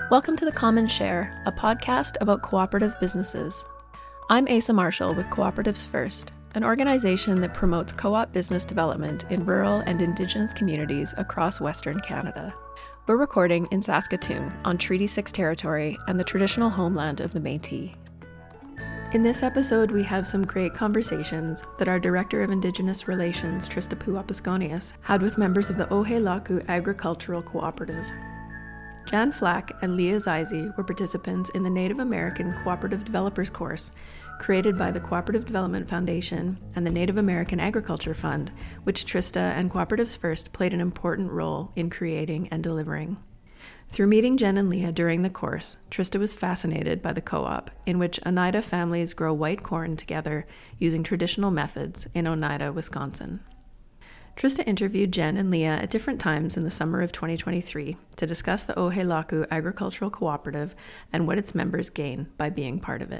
Welcome to The Common Share, a podcast about cooperative businesses. I'm Asa Marshall with Cooperatives First, an organization that promotes co-op business development in rural and Indigenous communities across Western Canada. We're recording in Saskatoon on Treaty 6 territory and the traditional homeland of the Métis. In this episode, we have some great conversations that our Director of Indigenous Relations, Trista Puapaskonius, had with members of the Ohe-Laku Agricultural Cooperative. Jan Flack and Leah Zize were participants in the Native American Cooperative Developers course created by the Cooperative Development Foundation and the Native American Agriculture Fund, which Trista and Cooperatives First played an important role in creating and delivering. Through meeting Jen and Leah during the course, Trista was fascinated by the co-op, in which Oneida families grow white corn together using traditional methods in Oneida, Wisconsin. Trista interviewed Jen and Leah at different times in the summer of 2023 to discuss the Ohe-Laku Agricultural Cooperative and what its members gain by being part of it.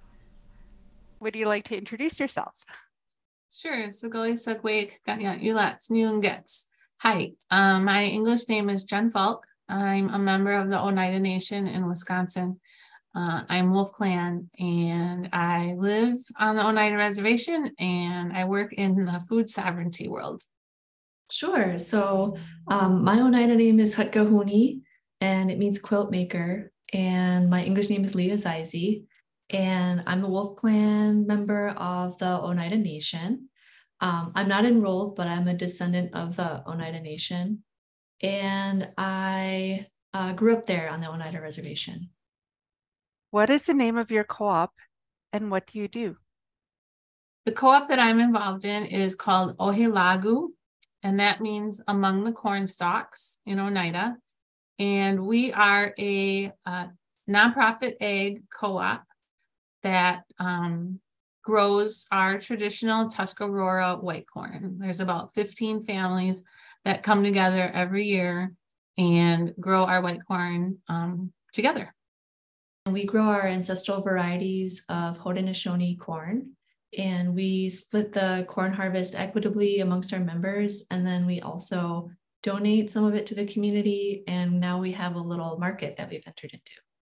Would you like to introduce yourself? Sure. Sagoli Sagway Ganya Ulats Nyungets. Hi, my English name is Jen Falk. I'm a member of the Oneida Nation in Wisconsin. I'm Wolf Clan, and I live on the Oneida Reservation, and I work in the food sovereignty world. Sure. So my Oneida name is Hutkahuni, and it means quilt maker. And my English name is Leah Zize, and I'm the Wolf Clan member of the Oneida Nation. I'm not enrolled, but I'm a descendant of the Oneida Nation. And I grew up there on the Oneida Reservation. What is the name of your co-op and what do you do? The co-op that I'm involved in is called Ohe-Lagu, and that means among the corn stalks in Oneida. And we are a nonprofit ag co-op that grows our traditional Tuscarora white corn. There's about 15 families that come together every year and grow our white corn together. We grow our ancestral varieties of Haudenosaunee corn, and we split the corn harvest equitably amongst our members, and then we also donate some of it to the community, and now we have a little market that we've entered into.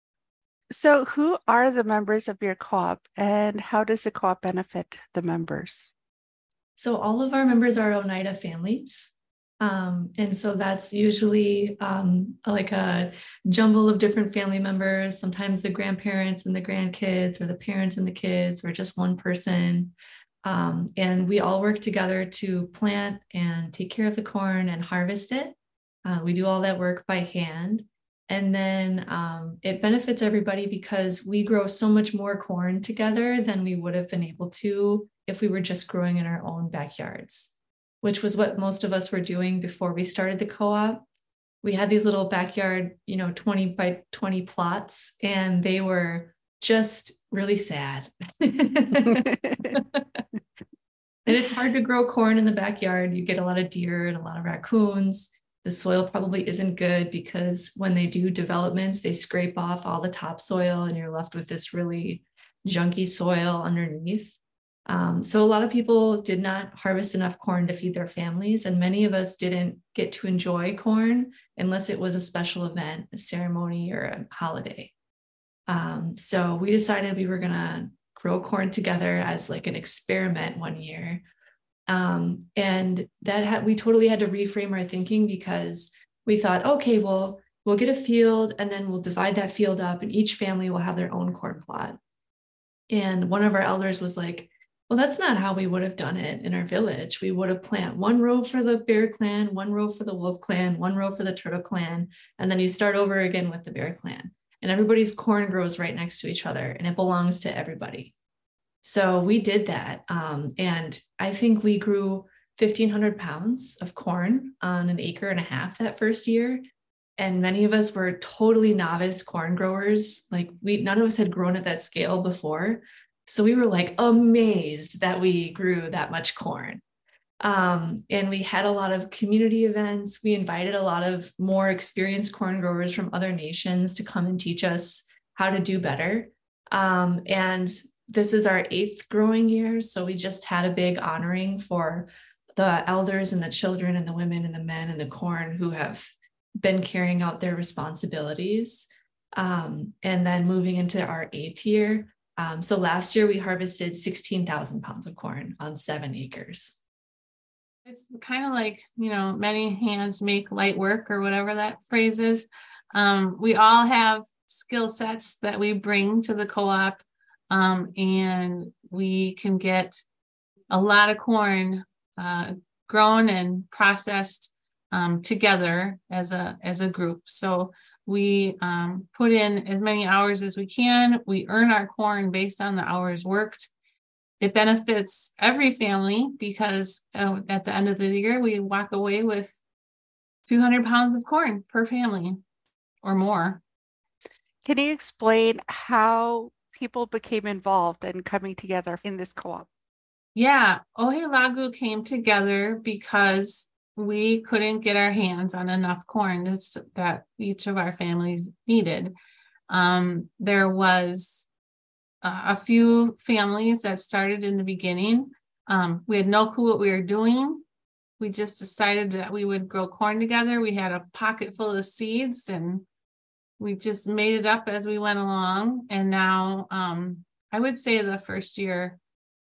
So who are the members of your co-op, and how does the co-op benefit the members? So all of our members are Oneida families. And so that's usually like a jumble of different family members, sometimes the grandparents and the grandkids, or the parents and the kids, or just one person. And we all work together to plant and take care of the corn and harvest it. We do all that work by hand. And then it benefits everybody because we grow so much more corn together than we would have been able to if we were just growing in our own backyards, which was what most of us were doing before we started the co-op. We had these little backyard, 20 by 20 plots, and they were just really sad. And it's hard to grow corn in the backyard. You get a lot of deer and a lot of raccoons. The soil probably isn't good because when they do developments, they scrape off all the topsoil and you're left with this really junky soil underneath. So a lot of people did not harvest enough corn to feed their families, and many of us didn't get to enjoy corn unless it was a special event, a ceremony, or a holiday. So we decided we were going to grow corn together as like an experiment one year. And we totally had to reframe our thinking because we thought, okay, well, we'll get a field and then we'll divide that field up and each family will have their own corn plot. And one of our elders was like, well, that's not how we would have done it in our village. We would have planted one row for the Bear Clan, one row for the Wolf Clan, one row for the Turtle Clan, and then you start over again with the Bear Clan. And everybody's corn grows right next to each other, and it belongs to everybody. So we did that, and I think we grew 1,500 pounds of corn on an acre and a half that first year. And many of us were totally novice corn growers. Like none of us had grown at that scale before. So we were like amazed that we grew that much corn. And we had a lot of community events. We invited a lot of more experienced corn growers from other nations to come and teach us how to do better. And this is our 8th growing year. So we just had a big honoring for the elders and the children and the women and the men and the corn who have been carrying out their responsibilities. And then moving into our 8th year. So last year we harvested 16,000 pounds of corn on 7 acres. It's kind of like, many hands make light work, or whatever that phrase is. We all have skill sets that we bring to the co-op, and we can get a lot of corn grown and processed together as a group. So we put in as many hours as we can. We earn our corn based on the hours worked. It benefits every family because at the end of the year, we walk away with a few hundred pounds of corn per family or more. Can you explain how people became involved in coming together in this co-op? Yeah, Ohe came together because we couldn't get our hands on enough corn that each of our families needed. There was a few families that started in the beginning. We had no clue what we were doing. We just decided that we would grow corn together. We had a pocket full of seeds and we just made it up as we went along. And now I would say the first year,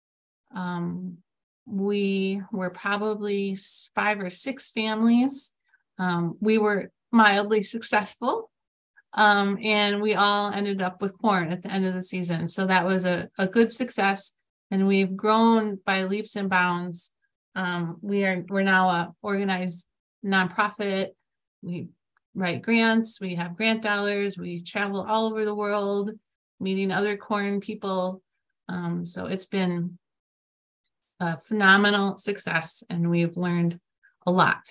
we were probably 5 or 6 families. We were mildly successful. And we all ended up with corn at the end of the season. So that was a good success. And we've grown by leaps and bounds. We're now a organized nonprofit. We write grants, we have grant dollars, we travel all over the world, meeting other corn people. So it's been a phenomenal success, and we've learned a lot.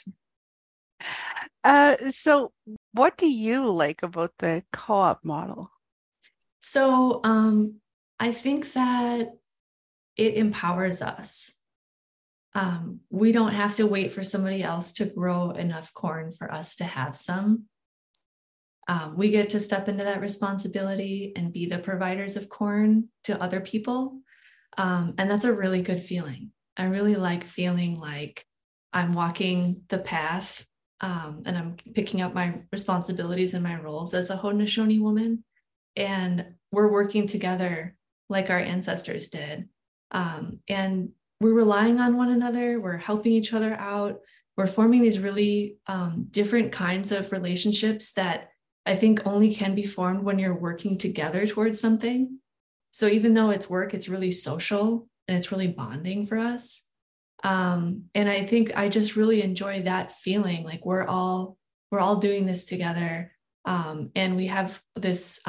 So what do you like about the co-op model? So I think that it empowers us. We don't have to wait for somebody else to grow enough corn for us to have some. We get to step into that responsibility and be the providers of corn to other people. And that's a really good feeling. I really like feeling like I'm walking the path, and I'm picking up my responsibilities and my roles as a Haudenosaunee woman. And we're working together like our ancestors did. And we're relying on one another. We're helping each other out. We're forming these really different kinds of relationships that I think only can be formed when you're working together towards something. So even though it's work, it's really social and it's really bonding for us. And I think I just really enjoy that feeling like we're all doing this together. And we have this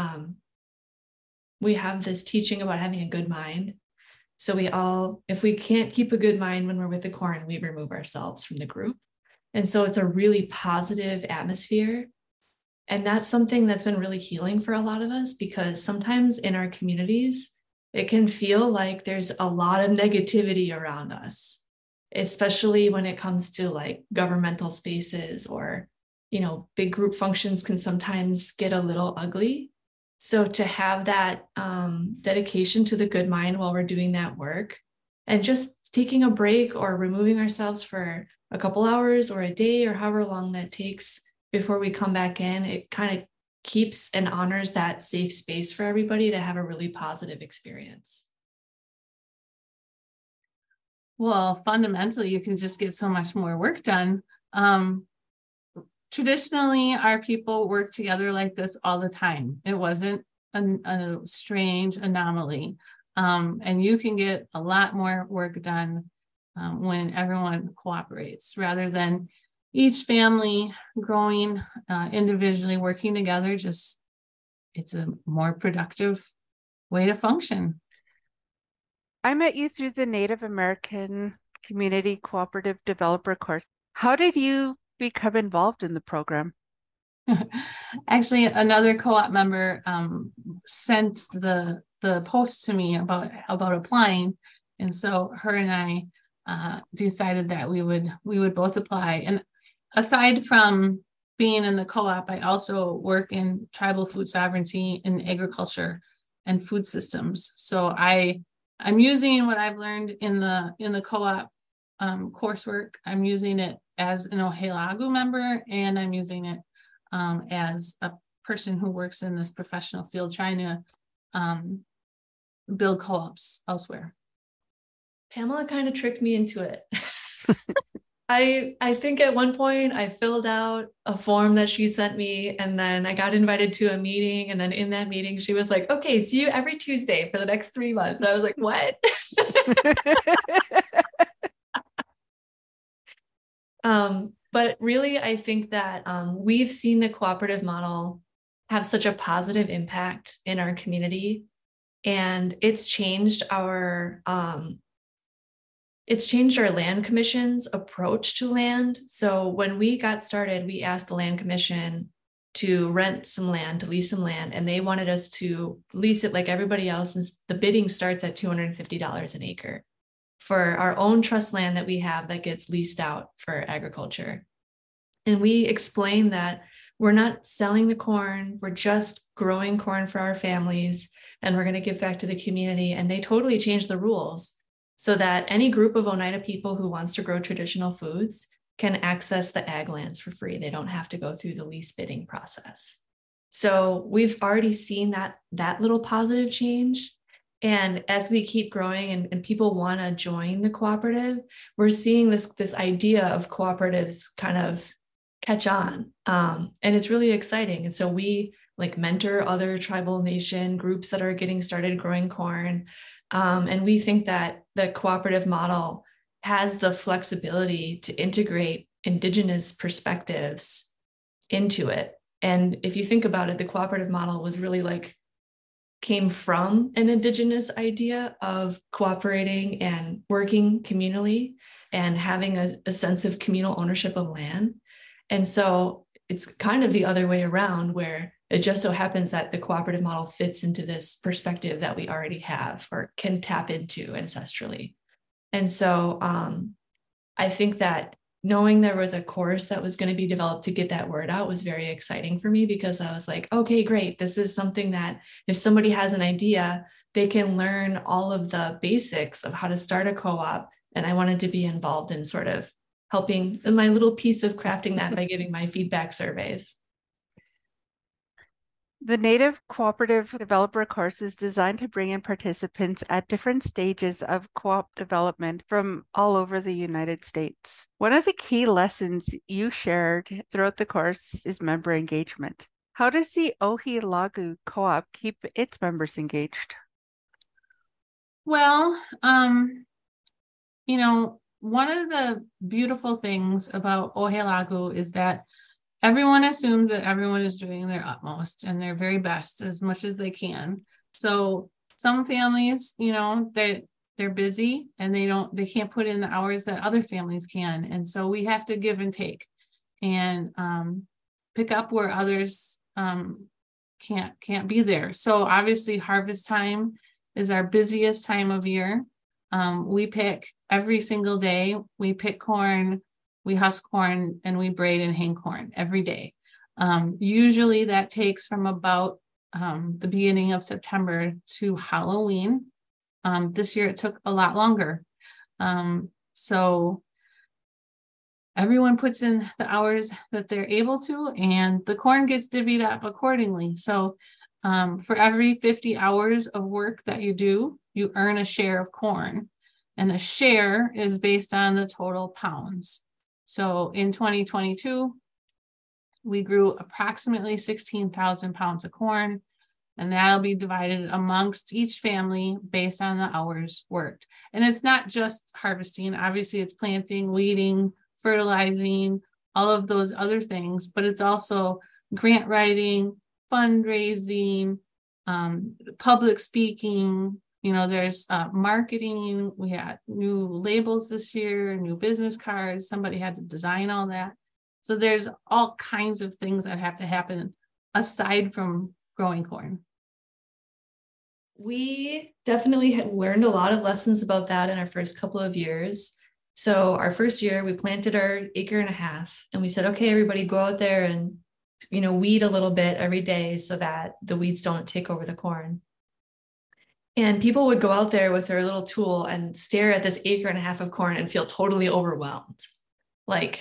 teaching about having a good mind. So if we can't keep a good mind when we're with the corn, we remove ourselves from the group. And so it's a really positive atmosphere. And that's something that's been really healing for a lot of us, because sometimes in our communities, it can feel like there's a lot of negativity around us, especially when it comes to like governmental spaces or, big group functions can sometimes get a little ugly. So to have that dedication to the good mind while we're doing that work, and just taking a break or removing ourselves for a couple hours or a day or however long that takes before we come back in, it kind of keeps and honors that safe space for everybody to have a really positive experience. Well, fundamentally, you can just get so much more work done. Traditionally, our people work together like this all the time. It wasn't a strange anomaly. And you can get a lot more work done when everyone cooperates, rather than each family growing individually, working together. It's a more productive way to function. I met you through the Native American Community Cooperative Developer course. How did you become involved in the program? Actually, another co-op member sent the post to me about applying, and so her and I decided that we would both apply. And aside from being in the co-op, I also work in tribal food sovereignty in agriculture and food systems. So I'm using what I've learned in the co-op coursework. I'm using it as an Ohe Lagu member, and I'm using it as a person who works in this professional field trying to build co-ops elsewhere. Pamela kind of tricked me into it. I think at one point I filled out a form that she sent me, and then I got invited to a meeting. And then in that meeting, she was like, okay, see you every Tuesday for the next 3 months. And I was like, what? But really, I think that we've seen the cooperative model have such a positive impact in our community, and it's changed our land commission's approach to land. So when we got started, we asked the land commission to rent some land, to lease some land, and they wanted us to lease it like everybody else, since the bidding starts at $250 an acre for our own trust land that we have that gets leased out for agriculture. And we explained that we're not selling the corn, we're just growing corn for our families, and we're going to give back to the community. And they totally changed the rules so that any group of Oneida people who wants to grow traditional foods can access the ag lands for free. They don't have to go through the lease bidding process. So we've already seen that little positive change. And as we keep growing and people want to join the cooperative, we're seeing this idea of cooperatives kind of catch on. And it's really exciting. And so we mentor other tribal nation groups that are getting started growing corn. And we think that the cooperative model has the flexibility to integrate Indigenous perspectives into it. And if you think about it, the cooperative model was really came from an Indigenous idea of cooperating and working communally and having a sense of communal ownership of land. And so it's kind of the other way around, where it just so happens that the cooperative model fits into this perspective that we already have or can tap into ancestrally. And so I think that knowing there was a course that was going to be developed to get that word out was very exciting for me, because I was like, okay, great. This is something that if somebody has an idea, they can learn all of the basics of how to start a co-op. And I wanted to be involved in sort of helping in my little piece of crafting that by giving my feedback surveys. The Native Cooperative Developer course is designed to bring in participants at different stages of co-op development from all over the United States. One of the key lessons you shared throughout the course is member engagement. How does the Ohilagu Co-op keep its members engaged? Well, one of the beautiful things about Ohilagu is that everyone assumes that everyone is doing their utmost and their very best as much as they can. So some families, they're busy and they can't put in the hours that other families can. And so we have to give and take and pick up where others can't be there. So obviously harvest time is our busiest time of year. We pick every single day. We pick corn, we husk corn, and we braid and hang corn every day. Usually that takes from about the beginning of September to Halloween. This year it took a lot longer. So everyone puts in the hours that they're able to, and the corn gets divvied up accordingly. So for every 50 hours of work that you do, you earn a share of corn. And a share is based on the total pounds. So in 2022, we grew approximately 16,000 pounds of corn, and that'll be divided amongst each family based on the hours worked. And it's not just harvesting. Obviously, it's planting, weeding, fertilizing, all of those other things, but it's also grant writing, fundraising, public speaking. There's marketing. We had new labels this year, new business cards. Somebody had to design all that. So there's all kinds of things that have to happen aside from growing corn. We definitely had learned a lot of lessons about that in our first couple of years. So our first year, we planted our 1.5 acres, and we said, okay, everybody go out there and, weed a little bit every day so that the weeds don't take over the corn. And people would go out there with their little tool and stare at this 1.5 acres of corn and feel totally overwhelmed.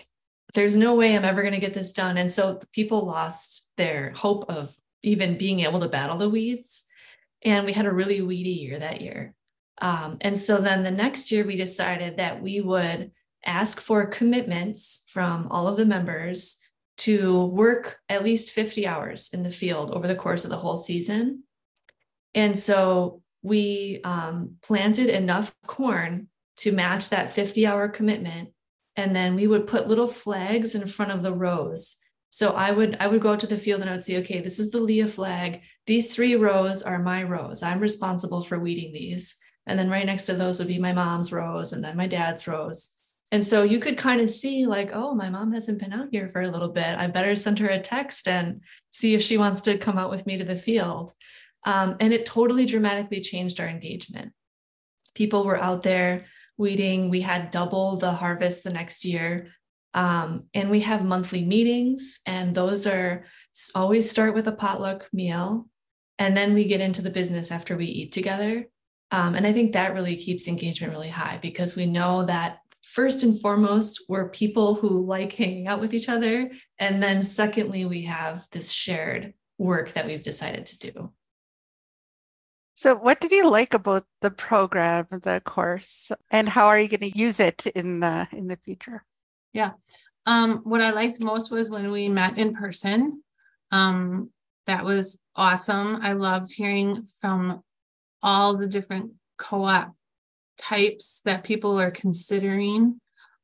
there's no way I'm ever going to get this done. And so people lost their hope of even being able to battle the weeds. And we had a really weedy year that year. And so then the next year we decided that we would ask for commitments from all of the members to work at least 50 hours in the field over the course of the whole season. And so we planted enough corn to match that 50-hour commitment. And then we would put little flags in front of the rows. So I would go out to the field and I would say, okay, this is the Leah flag. These 3 rows are my rows. I'm responsible for weeding these. And then right next to those would be my mom's rows and then my dad's rows. And so you could kind of see like, oh, my mom hasn't been out here for a little bit. I better send her a text and see if she wants to come out with me to the field. And it totally dramatically changed our engagement. People were out there weeding. We had double the harvest the next year. And we have monthly meetings, and those are always start with a potluck meal. And then we get into the business after we eat together. And I think that really keeps engagement really high because we know that first and foremost, we're people who like hanging out with each other. And then secondly, we have this shared work that we've decided to do. So what did you like about the program, the course, and how are you going to use it in the future? Yeah. What I liked most was when we met in person. That was awesome. I loved hearing from all the different co-op types that people are considering.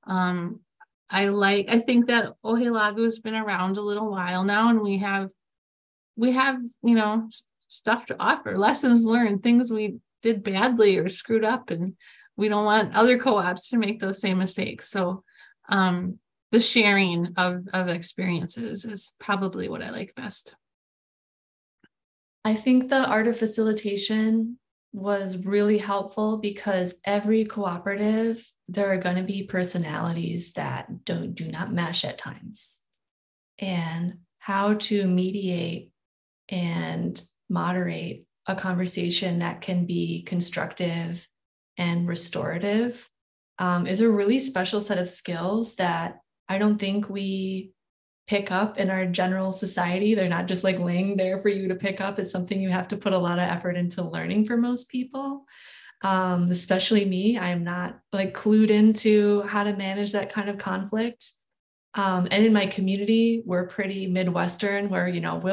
I think that Ohilagu has been around a little while now, and we have, stuff to offer, lessons learned, things we did badly or screwed up, and we don't want other co-ops to make those same mistakes. So the sharing of experiences is probably what I like best. I think the art of facilitation was really helpful because every cooperative, there are going to be personalities that do not mesh at times. And how to mediate and moderate a conversation that can be constructive and restorative is a really special set of skills that I don't think we pick up in our general society. They're not just like laying there for you to pick up. It's something you have to put a lot of effort into learning for most people. Especially me, I'm not like clued into how to manage that kind of conflict. And in my community, we're pretty Midwestern where,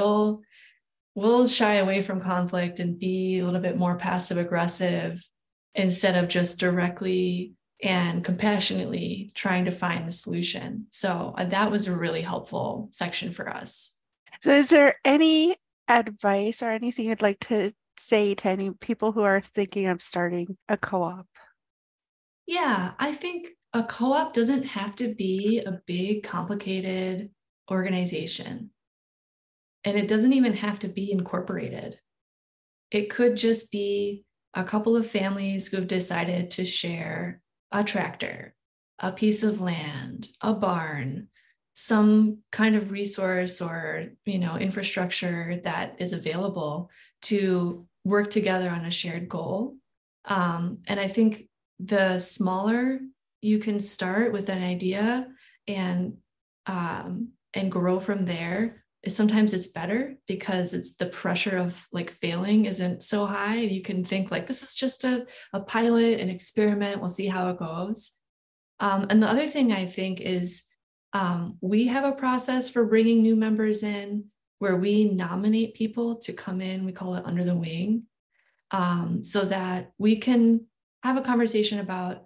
we'll shy away from conflict and be a little bit more passive aggressive instead of just directly and compassionately trying to find a solution. So that was a really helpful section for us. So is there any advice or anything you'd like to say to any people who are thinking of starting a co-op? Yeah, I think a co-op doesn't have to be a big, complicated organization. And it doesn't even have to be incorporated. It could just be a couple of families who have decided to share a tractor, a piece of land, a barn, some kind of resource or, infrastructure that is available to work together on a shared goal. And I think the smaller you can start with an idea and grow from there, sometimes it's better because it's the pressure of like failing isn't so high. You can think like, this is just a pilot, an experiment. We'll see how it goes. And the other thing I think is we have a process for bringing new members in where we nominate people to come in. We call it under the wing, so that we can have a conversation about,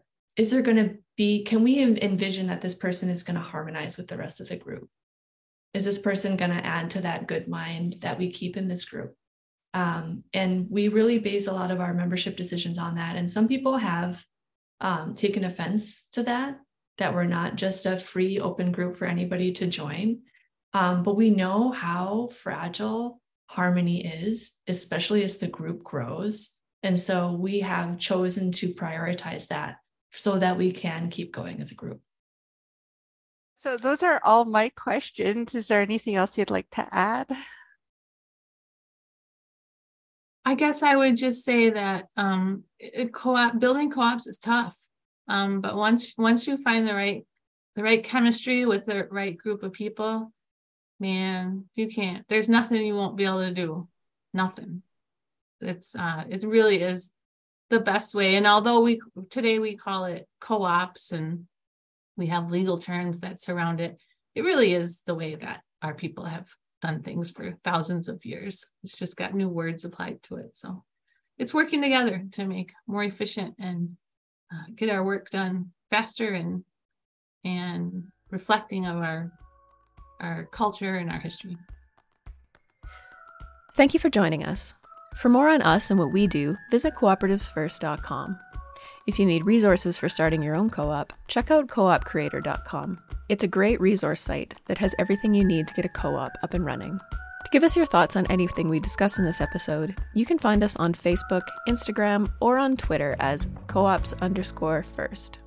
can we envision that this person is going to harmonize with the rest of the group? Is this person going to add to that good mind that we keep in this group? And we really base a lot of our membership decisions on that. And some people have taken offense to that we're not just a free open group for anybody to join. But we know how fragile harmony is, especially as the group grows. And so we have chosen to prioritize that so that we can keep going as a group. So those are all my questions. Is there anything else you'd like to add? I guess I would just say that building co-ops is tough. But once you find the right the right chemistry with the right group of people, man, there's nothing you won't be able to do. Nothing. It really is the best way. And although today we call it co-ops and we have legal terms that surround it, it really is the way that our people have done things for thousands of years. It's just got new words applied to it. So it's working together to make more efficient and get our work done faster and reflecting of our culture and our history. Thank you for joining us. For more on us and what we do, visit cooperativesfirst.com. If you need resources for starting your own co-op, check out coopcreator.com. It's a great resource site that has everything you need to get a co-op up and running. To give us your thoughts on anything we discussed in this episode, you can find us on Facebook, Instagram, or on Twitter as co-ops_first.